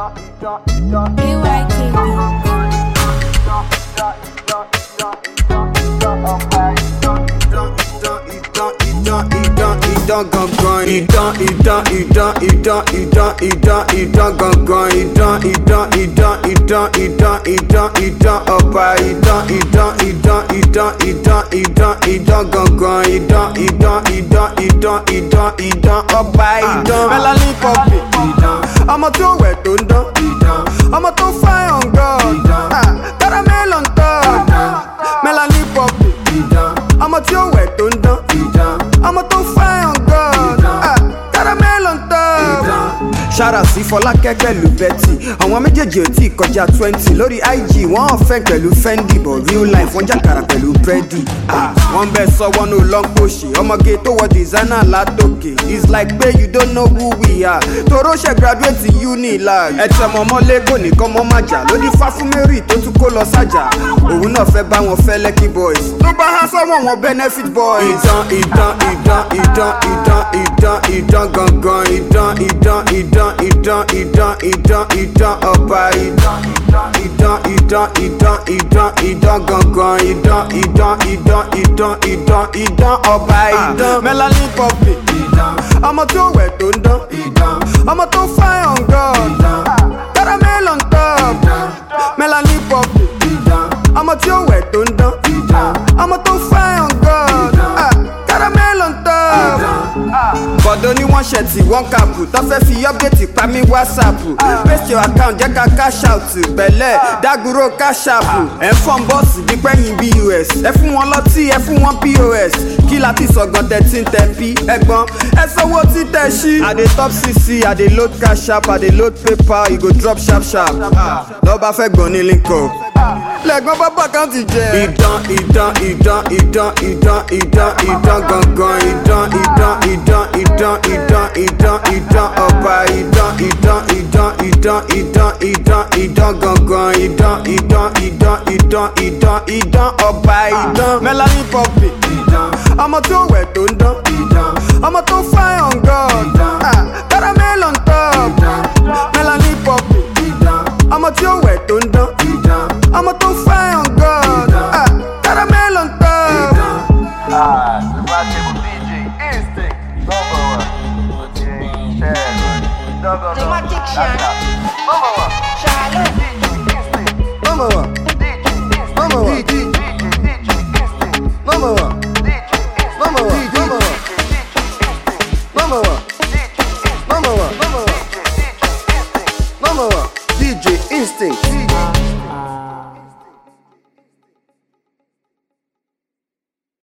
Melanie Poppy, I'm a two wet to I'm a two fire on God, caramel on top. Melanie Poppy, I'm a two wet to I'm a two fire on God, caramel on top. Shout out sí Fọlákẹ́ pẹ̀lú Betty, àwọn méjèèjì ò tí kọjá 20 lórí IG wọ́n fẹ́ pẹ̀lú Fendi but real life wọ́n jàkàrà pẹ̀lú búrẹ́dì. Wọ́n bẹ sọ wọ́n ní olóńpòṣì ọmọge tó wọ designer látòkè. It's like pé you don't know who we are. Toro ṣe graduate uni lag. Ẹ̀tẹ̀ mọ̀mọ́ lẹ́gò nìkan mọ́ máa jà lórí Fáfúmérì tó tún kó lọ sájà. Òun náà fẹ́ bá wọn fẹ́ Lekki boys. Tó bá há sọ́wọ́n wọn benefit boys. Ìdán gangan ìdán ọba ìdán gangan ìdán ọba ìdán. Melanie Poppy, ọmọ tó wẹ̀ tó ń dán, ọmọ tó fine on God, caramel on top. Melanie Poppy, ọmọ tí ó wẹ̀ tó ń dán, ọmọ tó fine on God, caramel on top. Bọ̀dọ̀ ní wọ́n ṣẹ̀tì wọ́n kàpù tó fẹ́ fi update pa mí WhatsApp. Paste your account jẹ́ ká cash out pẹ̀lẹ́ dágúró cash app. Ẹ ń fọ́n bọ́ọ̀sì bí pẹ́yìn BUS. Ẹ fún wọn lọ́tí ẹ fún wọn POS. Kí la ti sọ̀gbọ̀n 1310p ẹ̀gbọ́n ẹ sanwó títẹ̀ sí. I dey top CC, I dey load cash app, I dey load PayPal, you go drop sharp sharp. Lọ́ba fẹ́ gbọ́n ní link up. Lẹ́gbọ́n bábà kan ti jẹ. Ìdán gangan ìdán ọba ìdán gangan ìdán ọba ìdán. Melanie Poppy, ọmọ tó wẹ̀ tó ń dán, ọmọ tó fine on God, caramel on top. Melanie Poppy, ọmọ tí ó wẹ̀ tó ń dán, ọmọ tó fine on God, caramel on top. Dramatic Shan, Charlotte, DJ Instinct.